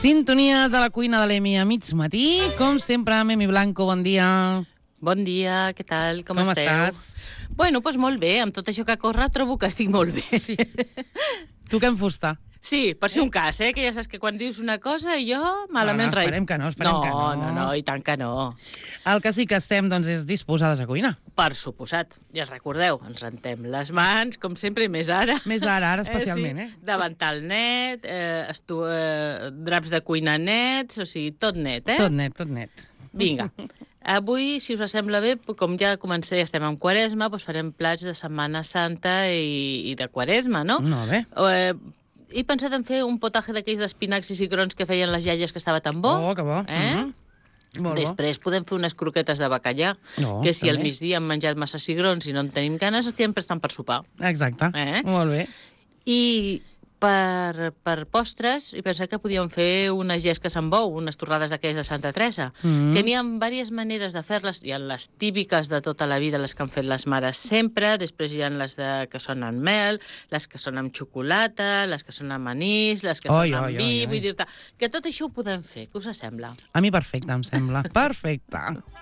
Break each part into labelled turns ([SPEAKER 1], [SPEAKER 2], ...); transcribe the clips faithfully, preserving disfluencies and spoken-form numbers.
[SPEAKER 1] Sintonia de la cuina de l'Emi a mig matí. Com sempre, Emi Blanco, bon dia.
[SPEAKER 2] Bon dia, què tal? Com,
[SPEAKER 1] Com
[SPEAKER 2] esteu?
[SPEAKER 1] estàs?
[SPEAKER 2] Bueno, doncs molt bé. Amb tot això que corre trobo que estic molt bé.
[SPEAKER 1] Sí. Tu que en fusta.
[SPEAKER 2] Sí, per si un cas, eh? Que ja saps que quan dius una cosa jo malament
[SPEAKER 1] no, no,
[SPEAKER 2] rai.
[SPEAKER 1] esperem que no, esperem
[SPEAKER 2] no,
[SPEAKER 1] que no.
[SPEAKER 2] No, no, i tant que no.
[SPEAKER 1] El que sí que estem, doncs, és disposades a cuinar.
[SPEAKER 2] Per suposat. Ja es recordeu, ens rentem les mans, com sempre, i més ara.
[SPEAKER 1] Més ara, ara especialment, eh?
[SPEAKER 2] eh? Sí, davantal net, eh, estu, eh, draps de cuina nets, o sigui, tot net, eh?
[SPEAKER 1] Tot net, tot net.
[SPEAKER 2] Vinga. Avui, si us sembla bé, com ja comencé, estem en Quaresma, doncs farem plats de Setmana Santa i, i de Quaresma, no?
[SPEAKER 1] Molt bé.
[SPEAKER 2] Eh, he pensat en fer un potatge d'aquells d'espinacs i cigrons que feien les iaies, que estava tan bo.
[SPEAKER 1] Oh, que bo.
[SPEAKER 2] Eh?
[SPEAKER 1] Mm -hmm. Molt
[SPEAKER 2] Després
[SPEAKER 1] bo.
[SPEAKER 2] podem fer unes croquetes de bacallà,
[SPEAKER 1] no,
[SPEAKER 2] que si
[SPEAKER 1] també.
[SPEAKER 2] al migdia hem menjat massa cigrons i no en tenim ganes, sempre estan per sopar.
[SPEAKER 1] Exacte.
[SPEAKER 2] Eh?
[SPEAKER 1] Molt bé.
[SPEAKER 2] I per, per postres, he pensat que podíem fer unes llesques amb bou, unes torrades d'aquelles de Santa Teresa,
[SPEAKER 1] Mm -hmm.
[SPEAKER 2] que n'hi ha diverses maneres de fer-les. Hi ha les típiques de tota la vida, les que han fet les mares sempre, després hi ha les de, que són amb mel, les que són amb xocolata, les que són amb anís, les que
[SPEAKER 1] Oi,
[SPEAKER 2] són amb
[SPEAKER 1] oi,
[SPEAKER 2] vi,
[SPEAKER 1] oi,
[SPEAKER 2] vull
[SPEAKER 1] oi.
[SPEAKER 2] dir-te que tot això ho podem fer. Què us sembla?
[SPEAKER 1] A mi perfecte, em sembla. Perfecte.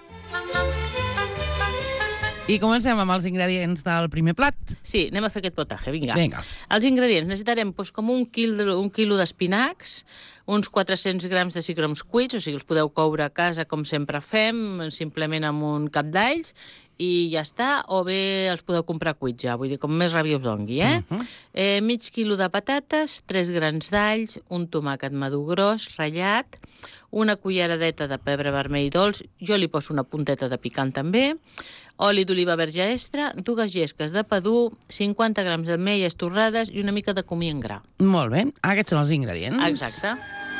[SPEAKER 1] I comencem amb els ingredients del primer plat.
[SPEAKER 2] Sí, anem a fer aquest potatge, vinga.
[SPEAKER 1] Vinga.
[SPEAKER 2] Els ingredients, necessitarem doncs, com un quilo, un quilo d'espinacs, uns quatre-cents grams de cigrons cuits, o sigui, els podeu coure a casa com sempre fem, simplement amb un cap d'alls, i ja està, o bé els podeu comprar cuits ja, vull dir, com més ràbia us dongui, eh?
[SPEAKER 1] Uh -huh.
[SPEAKER 2] eh mig quilo de patates, tres grans d'alls, un tomàquet madur gros, ratllat, una culleradeta de pebre vermell dolç, jo li poso una punteta de picant també, oli d'oliva verge extra, dues llesques de pa dur, cinquanta grams d'ametlles torrades i una mica de comí en gra.
[SPEAKER 1] Molt bé. Aquests són els ingredients.
[SPEAKER 2] Exacte.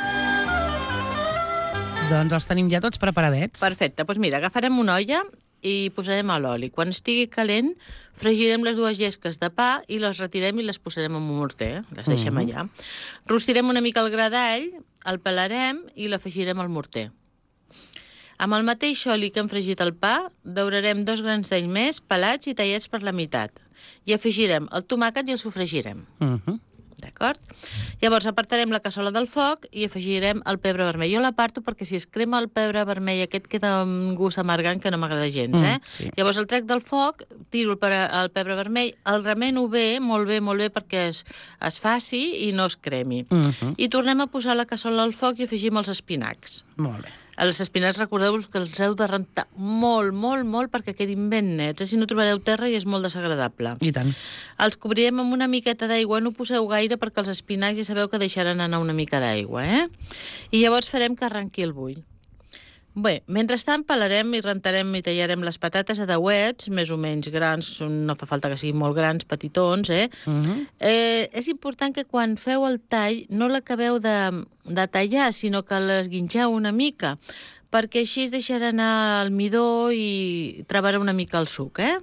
[SPEAKER 1] Doncs els tenim ja tots preparadets.
[SPEAKER 2] Perfecte. Doncs mira, agafarem una olla i posarem a l'oli. Quan estigui calent, fregirem les dues llesques de pa i les retirem i les posarem en un morter. Les deixem
[SPEAKER 1] Mhm.
[SPEAKER 2] allà. Rostirem una mica el gra d'all, el pelarem i l'afegirem al morter. Amb el mateix oli que hem fregit el pa, daurarem dos grans d'all més pelats i tallats per la meitat. I afegirem el tomàquet i el sofregirem.
[SPEAKER 1] Uh -huh.
[SPEAKER 2] D'acord? Llavors apartarem la cassola del foc i afegirem el pebre vermell. Jo l'aparto perquè si es crema el pebre vermell aquest queda amb gust amargant que no m'agrada gens, eh?
[SPEAKER 1] Mm, sí.
[SPEAKER 2] Llavors el trec del foc, tiro el, pebre, el pebre vermell, el remeno bé, molt bé, molt bé, perquè es, es faci i no es cremi.
[SPEAKER 1] Uh -huh.
[SPEAKER 2] I tornem a posar la cassola al foc i afegim els espinacs.
[SPEAKER 1] Molt bé.
[SPEAKER 2] Els espinacs, recordeu-vos que els heu de rentar molt, molt, molt perquè quedin ben nets. Eh? Si no trobareu terra i és molt desagradable.
[SPEAKER 1] I tant.
[SPEAKER 2] Els cobrirem amb una miqueta d'aigua. No poseu gaire perquè els espinacs ja sabeu que deixaran anar una mica d'aigua, eh? I llavors farem que arrenqui el bull. Bé, mentrestant pelarem i rentarem i tallarem les patates a dauets, més o menys grans, no fa falta que siguin molt grans, petitons, eh?
[SPEAKER 1] Uh -huh.
[SPEAKER 2] eh és important que quan feu el tall no l'acabeu de, de tallar, sinó que l'esguinxeu una mica, perquè així es deixarà anar el midó i trebarà una mica el suc, eh?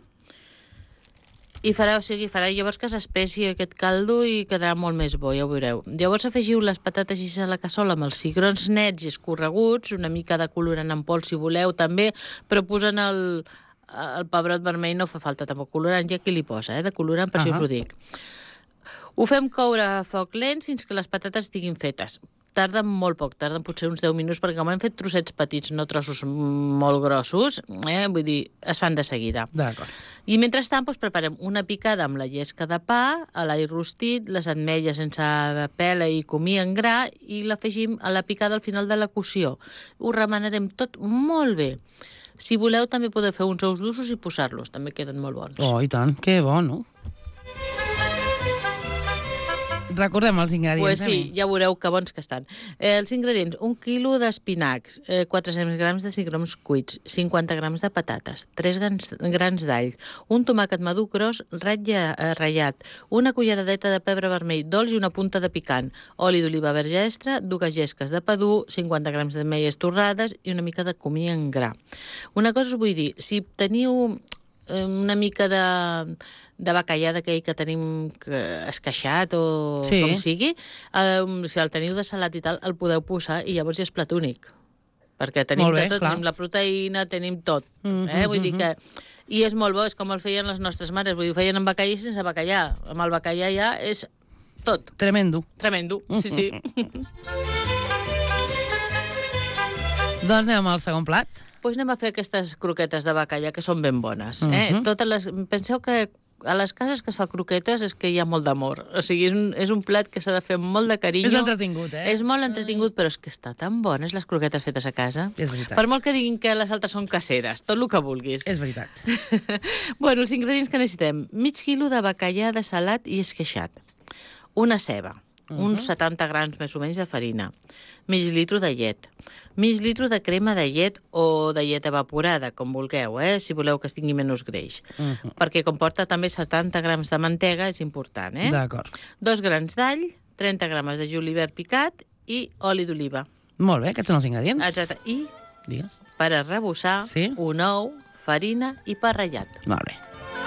[SPEAKER 2] I farà, o sigui, farà llavors que s'espessi aquest caldo i quedarà molt més bo, ja ho veureu. Llavors afegiu les patates i a la cassola amb els cigrons nets i escorreguts, una mica de colorant en pols si voleu també, però posant el, el pebrot vermell no fa falta tampoc colorant, ja qui li posa, eh, de colorant, per això us ho dic. Ho fem coure a foc lent fins que les patates estiguin fetes. Tarden molt poc, tarden potser uns deu minuts, perquè com hem fet trossets petits, no trossos molt grossos, eh, vull dir, es fan de seguida.
[SPEAKER 1] D'acord.
[SPEAKER 2] I mentrestant doncs, preparem una picada amb la llesca de pa, l'all rostit, les ametlles sense pela i comí en gra i l'afegim a la picada al final de la cocció. Ho remenarem tot molt bé. Si voleu també podeu fer uns ous durs i posar-los, també queden molt bons.
[SPEAKER 1] Oh, i tant, que bo, no? Recordem els ingredients.
[SPEAKER 2] Pues sí, ja veureu que bons que estan. Eh, els ingredients, un quilo d'espinacs, eh, quatre-cents grams de cigrons cuits, cinquanta grams de patates, tres grans, grans d'all, un tomàquet madur gros ratlla, eh, ratllat, una culleradeta de pebre vermell dolç i una punta de picant, oli d'oliva verge extra, dues llesques de pa dur, cinquanta grams d'ametlles torrades i una mica de comí en gra. Una cosa us vull dir, si teniu una mica de, de bacallà d'aquell que tenim esqueixat o
[SPEAKER 1] sí.
[SPEAKER 2] com sigui, eh, si el teniu de salat i tal, el podeu posar i llavors ja és plat únic. Perquè tenim
[SPEAKER 1] bé,
[SPEAKER 2] tot,
[SPEAKER 1] clar.
[SPEAKER 2] tenim la proteïna, tenim tot.
[SPEAKER 1] Mm -hmm,
[SPEAKER 2] eh? Vull dir
[SPEAKER 1] mm -hmm.
[SPEAKER 2] que... I és molt bo, és com el feien les nostres mares, vull dir, ho feien amb bacallà i sense bacallà. Amb el bacallà ja és tot.
[SPEAKER 1] Tremendo.
[SPEAKER 2] Tremendo, sí, sí.
[SPEAKER 1] Doncs anem al segon plat.
[SPEAKER 2] Doncs anem a fer aquestes croquetes de bacallà, que són ben bones. Eh?
[SPEAKER 1] Mhm.
[SPEAKER 2] Totes les... Penseu que a les cases que es fa croquetes és que hi ha molt d'amor. O sigui, és un, és un plat que s'ha de fer amb molt de carinyo.
[SPEAKER 1] És entretingut, eh?
[SPEAKER 2] És molt entretingut, però és que està tan bones les croquetes fetes a casa.
[SPEAKER 1] És veritat.
[SPEAKER 2] Per molt que diguin que les altres són caseres, tot el que vulguis.
[SPEAKER 1] És veritat.
[SPEAKER 2] Bueno, els ingredients que necessitem. Mig quilo de bacallà de salat i esqueixat. Una ceba.
[SPEAKER 1] Mhm.
[SPEAKER 2] Uns setanta grams més o menys de farina. Mig litro de llet. Mig litro de crema de llet o de llet evaporada, com vulgueu, eh? Si voleu que es tingui menys greix.
[SPEAKER 1] Mhm.
[SPEAKER 2] Perquè comporta també setanta grams de mantega, és important, eh?
[SPEAKER 1] D'acord.
[SPEAKER 2] Dos grans d'all, trenta grames de julivert picat i oli d'oliva.
[SPEAKER 1] Molt bé, aquests són els ingredients.
[SPEAKER 2] Exacte. I
[SPEAKER 1] Digues.
[SPEAKER 2] per arrebossar,
[SPEAKER 1] Sí.
[SPEAKER 2] un ou, farina i pa ratllat.
[SPEAKER 1] Molt bé.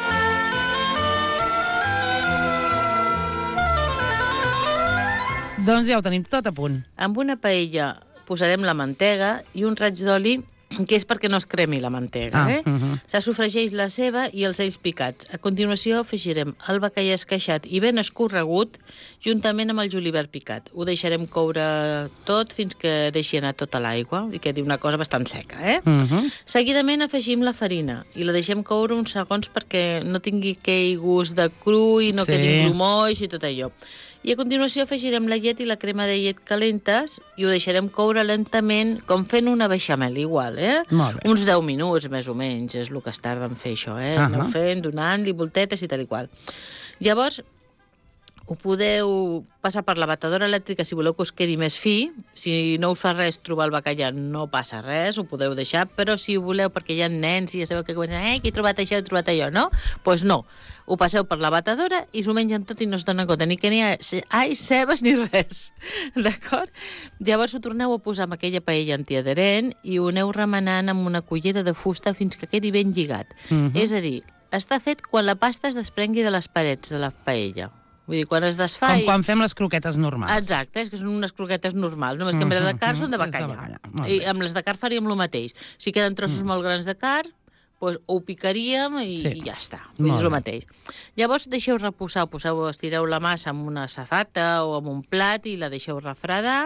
[SPEAKER 1] Doncs ja ho tenim tot a punt.
[SPEAKER 2] Amb una paella posarem la mantega i un raig d'oli, que és perquè no es cremi la mantega.
[SPEAKER 1] Ah,
[SPEAKER 2] eh?
[SPEAKER 1] mhm.
[SPEAKER 2] Se sofregeix la ceba i els alls picats. A continuació afegirem el bacallà esqueixat i ben escorregut juntament amb el julivert picat. Ho deixarem coure tot fins que deixi anar tota l'aigua i quedi una cosa bastant seca. Eh?
[SPEAKER 1] Mhm.
[SPEAKER 2] Seguidament afegim la farina i la deixem coure uns segons perquè no tingui aquell gust de cru i no
[SPEAKER 1] Sí.
[SPEAKER 2] quedi grumoix i tot allò. I a continuació afegirem la llet i la crema de llet calentes i ho deixarem coure lentament, com fent una beixamel igual, eh?
[SPEAKER 1] Molt bé.
[SPEAKER 2] Uns deu minuts, més o menys, és el que es tarda en fer això, eh?
[SPEAKER 1] Ahà.
[SPEAKER 2] Aneu fent, donant-li voltetes i tal i qual. Llavors, ho podeu passar per la batedora elèctrica si voleu que us quedi més fi. Si no us fa res trobar el bacallà, no passa res, ho podeu deixar, però si ho voleu, perquè hi ha nens i ja sabeu que comencen, eh, que he trobat això, he trobat allò, no? Doncs pues no. Ho passeu per la batedora i s'ho mengen tot i no es donen compte ni que n'hi ha ai, cebes ni res. D'acord? Llavors ho torneu a posar amb aquella paella antiadherent i ho aneu remenant amb una cullera de fusta fins que quedi ben lligat.
[SPEAKER 1] Mhm.
[SPEAKER 2] És a dir, està fet quan la pasta es desprengui de les parets de la paella. Vull dir, quan es desfà...
[SPEAKER 1] Com
[SPEAKER 2] i-
[SPEAKER 1] quan fem les croquetes normals.
[SPEAKER 2] Exacte, és que són unes croquetes normals, només que en vez de carn són de
[SPEAKER 1] És de
[SPEAKER 2] bacallà.
[SPEAKER 1] bacallà, molt
[SPEAKER 2] I
[SPEAKER 1] bé.
[SPEAKER 2] amb les de carn faríem el mateix. Si queden trossos molt grans de carn, doncs ho picaríem i,
[SPEAKER 1] Sí.
[SPEAKER 2] i ja està. Vull dir,
[SPEAKER 1] Molt
[SPEAKER 2] és el
[SPEAKER 1] bé.
[SPEAKER 2] mateix. Llavors deixeu reposar, poseu, estireu la massa amb una safata o amb un plat i la deixeu refredar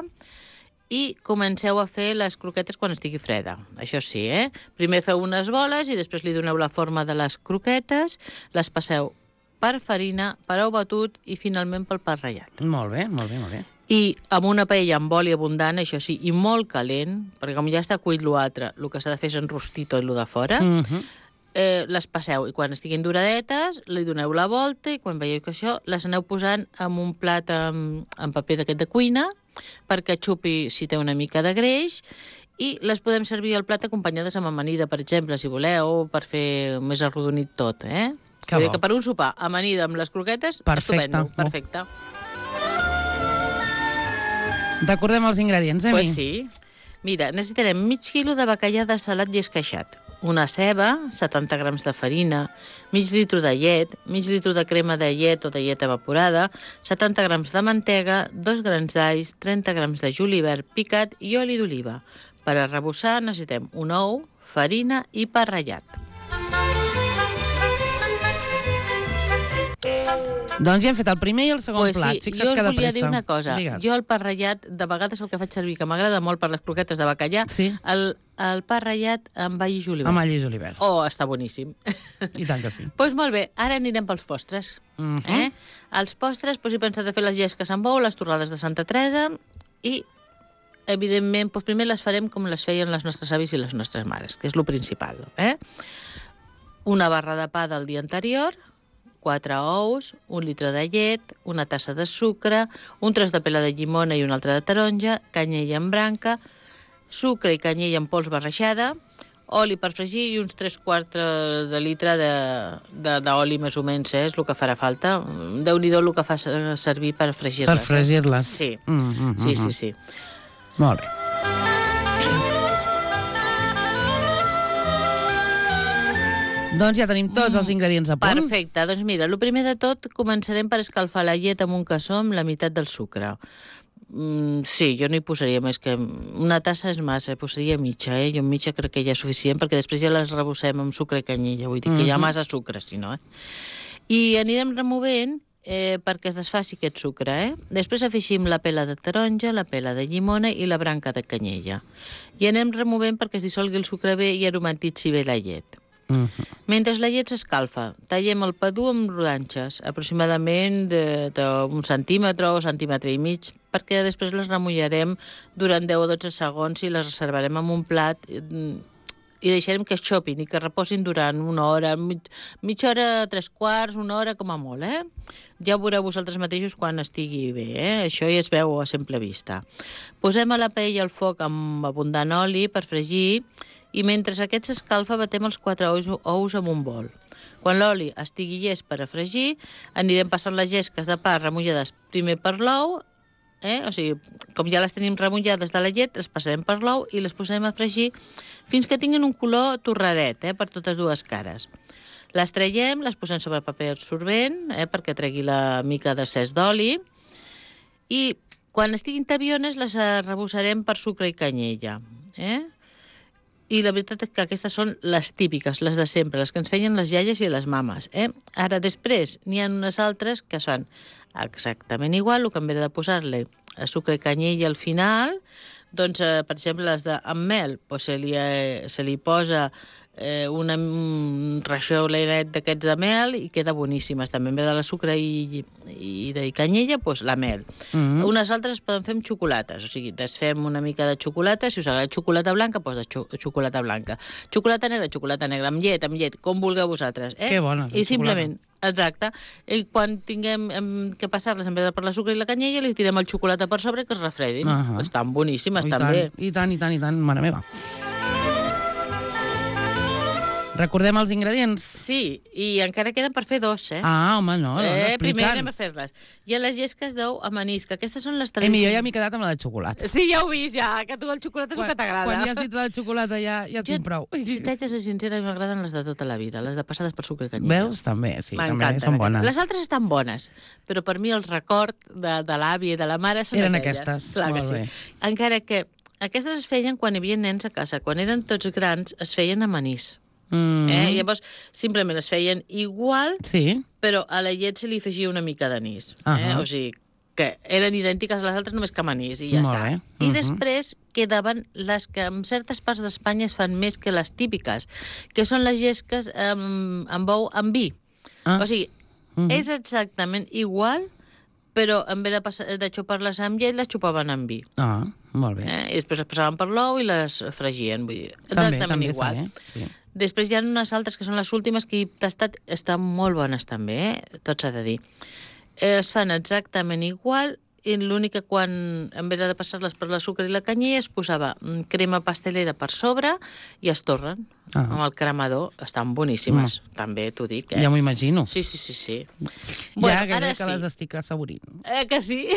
[SPEAKER 2] i comenceu a fer les croquetes quan estigui freda. Això sí, eh? Primer feu unes boles i després li doneu la forma de les croquetes, les passeu per farina, per ou batut i finalment pel pa ratllat.
[SPEAKER 1] Molt bé, molt bé, molt bé.
[SPEAKER 2] I amb una paella amb oli abundant, això sí, i molt calent, perquè com ja està cuit l'altre, el que s'ha de fer és enrostir tot el de fora,
[SPEAKER 1] Mhm.
[SPEAKER 2] eh, les passeu i quan estiguin doradetes li doneu la volta i quan veieu que això les aneu posant en un plat amb, amb paper d'aquest de cuina perquè xupi si té una mica de greix i les podem servir al plat acompanyades amb amanida, per exemple, si voleu, per fer més arrodonit tot, eh?
[SPEAKER 1] Que
[SPEAKER 2] Vull dir
[SPEAKER 1] bo.
[SPEAKER 2] que per un sopar, amanida amb les croquetes,
[SPEAKER 1] Perfecte.
[SPEAKER 2] estupendo, perfecte.
[SPEAKER 1] Recordem els ingredients, eh,
[SPEAKER 2] Pues sí. Mira, necessitarem mig quilo de bacallà de salat i esqueixat, una ceba, setanta grams de farina, mig litro de llet, mig litro de crema de llet o de llet evaporada, setanta grams de mantega, dos grans d'alls, trenta grams de julivert picat i oli d'oliva. Per arrebossar necessitem un ou, farina i pa ratllat.
[SPEAKER 1] Doncs ja hem fet el primer i el segon
[SPEAKER 2] Pues
[SPEAKER 1] plat.
[SPEAKER 2] sí,
[SPEAKER 1] Fixa't
[SPEAKER 2] jo
[SPEAKER 1] que
[SPEAKER 2] us
[SPEAKER 1] de
[SPEAKER 2] volia
[SPEAKER 1] pressa.
[SPEAKER 2] dir una cosa.
[SPEAKER 1] Digues.
[SPEAKER 2] Jo el pa ratllat, de vegades el que faig servir, que m'agrada molt per les croquetes de bacallà,
[SPEAKER 1] Sí.
[SPEAKER 2] el, el pa ratllat amb all i julivert.
[SPEAKER 1] Amb all i julivert.
[SPEAKER 2] Oh, està boníssim.
[SPEAKER 1] I tant que sí.
[SPEAKER 2] Doncs pues molt bé, ara anirem pels postres.
[SPEAKER 1] Mhm.
[SPEAKER 2] eh? Els postres, doncs, he pensat de fer les llesques amb bou, les torrades de Santa Teresa i, evidentment, doncs, primer les farem com les feien les nostres avis i les nostres mares, que és lo principal. Eh? Una barra de pa del dia anterior, quatre ous, un litre de llet, una tassa de sucre, un tros de pela de llimona i un altre de taronja, canyella en branca, sucre i canyella en pols barrejada, oli per fregir i uns tres quarts de litre d'oli més o menys, eh? És el que farà falta. Déu-n'hi-do el que fa servir per fregir-les.
[SPEAKER 1] Per fregir-les.
[SPEAKER 2] Eh? Sí.
[SPEAKER 1] Mm, mm,
[SPEAKER 2] sí,
[SPEAKER 1] mm.
[SPEAKER 2] sí, sí.
[SPEAKER 1] Molt bé. Doncs ja tenim tots els ingredients a punt.
[SPEAKER 2] Perfecte. Doncs mira, el primer de tot començarem per escalfar la llet amb un cassó amb la meitat del sucre. Mm, sí, jo no hi posaria més que... Una tassa és massa, posaria mitja, eh? Jo mitja crec que ja és suficient, perquè després ja les rebossem amb sucre i canyella, vull dir que hi ha massa sucre, si no, eh? I anirem removent eh, perquè es desfaci aquest sucre. Eh? Després afegim la pela de taronja, la pela de llimona i la branca de canyella. I anem removent perquè es dissolgui el sucre bé i aromatitzi bé la llet.
[SPEAKER 1] Uh -huh.
[SPEAKER 2] Mentre la llet s'escalfa, tallem el pa dur amb rodanxes, aproximadament d'un centímetre o centímetre i mig, perquè després les remullarem durant deu o dotze segons i les reservarem en un plat i deixarem que es xopin i que reposin durant una hora, mig, mitja hora, tres quarts, una hora com a molt, eh? Ja ho veureu vosaltres mateixos quan estigui bé, eh? Això ja es veu a simple vista. Posem a la paella al foc amb abundant oli per fregir i mentre aquest s'escalfa batem els quatre ous, ous en un bol. Quan l'oli estigui llest per a fregir, anirem passant les llesques de pa remullades primer per l'ou, eh? O sigui, com ja les tenim remullades de la llet, les passarem per l'ou i les posarem a fregir fins que tinguin un color torradet, eh? Per totes dues cares. Les traiem, les posem sobre paper absorbent, eh? Perquè tregui la mica d'excés d'oli, i quan estiguin tabiones les arrebossarem per sucre i canyella, eh? I la veritat és que aquestes són les típiques, les de sempre, les que ens feien les iaies i les mames. Eh? Ara, després, n'hi ha unes altres que es fan exactament igual, el que en ve de posar-li sucre i canyella al final, doncs, eh, per exemple, les de amb mel, doncs se, li, eh, se li posa eh, una, un raixolet d'aquests de mel i queda boníssimes. També en ve de la sucre i, i de canyella, doncs la mel. Mm-hmm. Unes altres es poden fer amb xocolates, o sigui, desfem una mica de xocolata, si us agrada xocolata blanca, doncs de xo xocolata blanca. Xocolata negra, xocolata negra, amb llet, amb llet, com vulgueu vosaltres. Eh?
[SPEAKER 1] Que bona,
[SPEAKER 2] I simplement, exacte, i quan tinguem hem, que passar-les en vez de per la sucre i la canyella, li tirem el xocolata per sobre que es refredin. Uh -huh. Estan boníssimes,
[SPEAKER 1] I
[SPEAKER 2] també.
[SPEAKER 1] Tant, I tant, i tant, i tant, mare meva. Recordem els ingredients?
[SPEAKER 2] Sí, i encara queden per fer dos, eh?
[SPEAKER 1] Ah, home, no, no,
[SPEAKER 2] eh, primer anem a fer-les. Hi ha les llesques d'ou amb anís, que aquestes són les tradicions.
[SPEAKER 1] Emi, jo ja m'he quedat amb la de xocolata.
[SPEAKER 2] Sí, ja ho he vist, ja, que tu el xocolata és el que t'agrada.
[SPEAKER 1] Quan ja has dit la de xocolata ja, ja tinc prou.
[SPEAKER 2] Si t'haig de ser sincera, m'agraden les de tota la vida, les de passades per sucre i canyella.
[SPEAKER 1] Veus? També, sí, també són bones.
[SPEAKER 2] Les altres estan bones, però per mi el record de, de l'àvia i de la mare són
[SPEAKER 1] eren
[SPEAKER 2] aquelles.
[SPEAKER 1] aquestes.
[SPEAKER 2] Clar que
[SPEAKER 1] Molt
[SPEAKER 2] sí.
[SPEAKER 1] bé.
[SPEAKER 2] Encara que aquestes es feien quan hi havia nens a casa. Quan eren tots grans, es feien amb anís. Mm. Eh? Llavors, simplement es feien igual,
[SPEAKER 1] sí,
[SPEAKER 2] però a la llet se li afegia una mica d'anís. Uh -huh. eh? O sigui, que eren idèntiques a les altres, només que amb anís, i ja
[SPEAKER 1] Molt
[SPEAKER 2] està.
[SPEAKER 1] Bé.
[SPEAKER 2] Uh -huh. I
[SPEAKER 1] uh -huh. després
[SPEAKER 2] quedaven les que en certes parts d'Espanya es fan més que les típiques, que són les llesques amb, amb ou amb vi. Ah. O sigui, uh -huh. és exactament igual, però en vez de, de xupar-les amb llet, les xupaven amb vi.
[SPEAKER 1] Ah, molt bé.
[SPEAKER 2] Eh? I després les passaven per l'ou i les fregien. Vull dir,
[SPEAKER 1] també,
[SPEAKER 2] exactament
[SPEAKER 1] també
[SPEAKER 2] igual.
[SPEAKER 1] També, sí.
[SPEAKER 2] Després hi ha unes altres que són les últimes que he tastat, estan molt bones també, eh? Tot s'ha de dir. Eh, es fan exactament igual, i l'únic que quan, en vez de passar-les per la sucre i la canyella, es posava crema pastelera per sobre i es torren ah. amb el cremador. Estan boníssimes, mm. també t'ho dic. Eh?
[SPEAKER 1] Ja m'ho imagino.
[SPEAKER 2] Sí, sí, sí. sí.
[SPEAKER 1] Ja,
[SPEAKER 2] bueno,
[SPEAKER 1] que
[SPEAKER 2] ara
[SPEAKER 1] que
[SPEAKER 2] sí.
[SPEAKER 1] les estic assaborint.
[SPEAKER 2] Eh, que sí?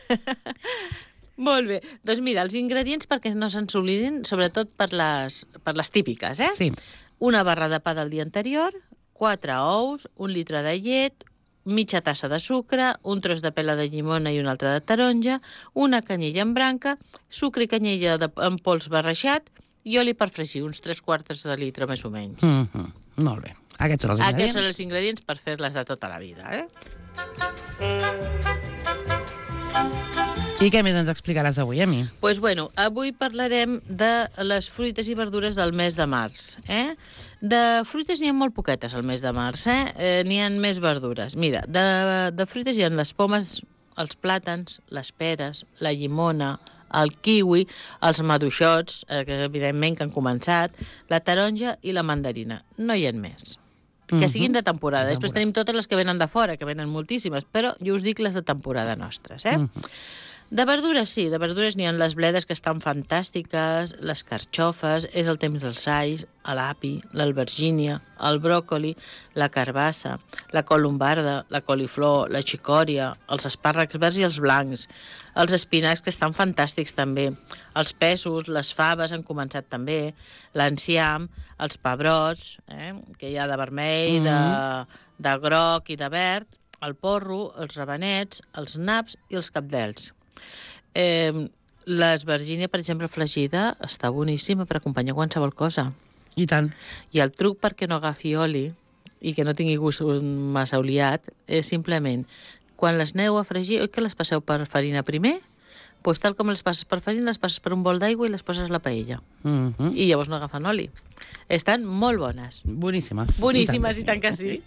[SPEAKER 2] Molt bé. Doncs mira, els ingredients perquè no se'ns oblidin, sobretot per les, per les típiques, eh?
[SPEAKER 1] Sí.
[SPEAKER 2] Una barra de pa del dia anterior, quatre ous, un litre de llet, mitja tassa de sucre, un tros de pela de llimona i un altre de taronja, una canyella en branca, sucre i canyella de, en pols barrejat i oli per fregir, uns tres quarts de litre més o menys.
[SPEAKER 1] Mm -hmm. Molt bé. Aquests són els ingredients.
[SPEAKER 2] Aquests són els ingredients per fer-les de tota la vida, eh?
[SPEAKER 1] I què més ens explicaràs avui, Emi?
[SPEAKER 2] Doncs pues bueno, avui parlarem de les fruites i verdures del mes de març. Eh? De fruites n'hi ha molt poquetes al mes de març, eh? eh n'hi ha més verdures. Mira, de, de fruites hi ha les pomes, els plàtans, les peres, la llimona, el kiwi, els maduixots, eh, que evidentment que han començat, la taronja i la mandarina. No hi ha més. Que siguin de temporada. De temporada. Després tenim totes les que venen de fora, que venen moltíssimes, però jo us dic les de temporada nostres, eh? Uh-huh. De verdures, sí, de verdures n'hi ha les bledes que estan fantàstiques, les carxofes, és el temps dels alls, l'api, l'albergínia, el bròcoli, la carbassa, la columbarda, la coliflor, la xicòria, els espàrrecs verds i els blancs, els espinacs que estan fantàstics també, els pèsols, les faves han començat també, l'enciam, els pebrots, eh, que hi ha de vermell, mm -hmm. de, de groc i de verd, el porro, els rabanets, els naps i els cabdels. Eh, L'esvergínia, per exemple, fregida, està boníssima per acompanyar qualsevol cosa.
[SPEAKER 1] I tant.
[SPEAKER 2] I el truc perquè no agafi oli i que no tingui gust massa oliat, és simplement, quan les aneu a fregir, oi que les passeu per farina primer? Doncs tal com les passes per farina, les passes per un bol d'aigua i les poses a la paella.
[SPEAKER 1] Mm -hmm.
[SPEAKER 2] I llavors no agafen oli. Estan molt bones.
[SPEAKER 1] Boníssimes.
[SPEAKER 2] Boníssimes, i tant que sí.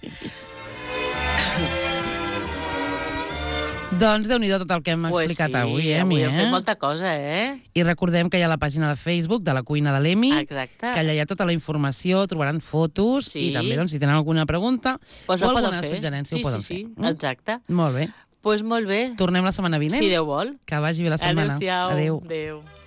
[SPEAKER 1] Doncs Déu-n'hi-do tot el que hem
[SPEAKER 2] pues
[SPEAKER 1] explicat
[SPEAKER 2] sí,
[SPEAKER 1] avui, eh,
[SPEAKER 2] avui
[SPEAKER 1] mi,
[SPEAKER 2] hem
[SPEAKER 1] eh?
[SPEAKER 2] fet molta cosa, eh?
[SPEAKER 1] I recordem que hi ha la pàgina de Facebook de la cuina de l'Emi,
[SPEAKER 2] Exacte.
[SPEAKER 1] que allà hi ha tota la informació, trobaran fotos,
[SPEAKER 2] Sí.
[SPEAKER 1] i també, doncs, si tenen alguna pregunta
[SPEAKER 2] pues
[SPEAKER 1] o
[SPEAKER 2] ho
[SPEAKER 1] alguna
[SPEAKER 2] poden fer.
[SPEAKER 1] suggerència,
[SPEAKER 2] sí,
[SPEAKER 1] ho poden
[SPEAKER 2] sí, sí,
[SPEAKER 1] fer.
[SPEAKER 2] Sí, exacte.
[SPEAKER 1] Molt bé.
[SPEAKER 2] Doncs pues molt bé.
[SPEAKER 1] Tornem la setmana vinent.
[SPEAKER 2] Si Déu vol.
[SPEAKER 1] Que vagi bé la setmana.
[SPEAKER 2] Adéu-siau.
[SPEAKER 1] Adéu.
[SPEAKER 2] Adéu.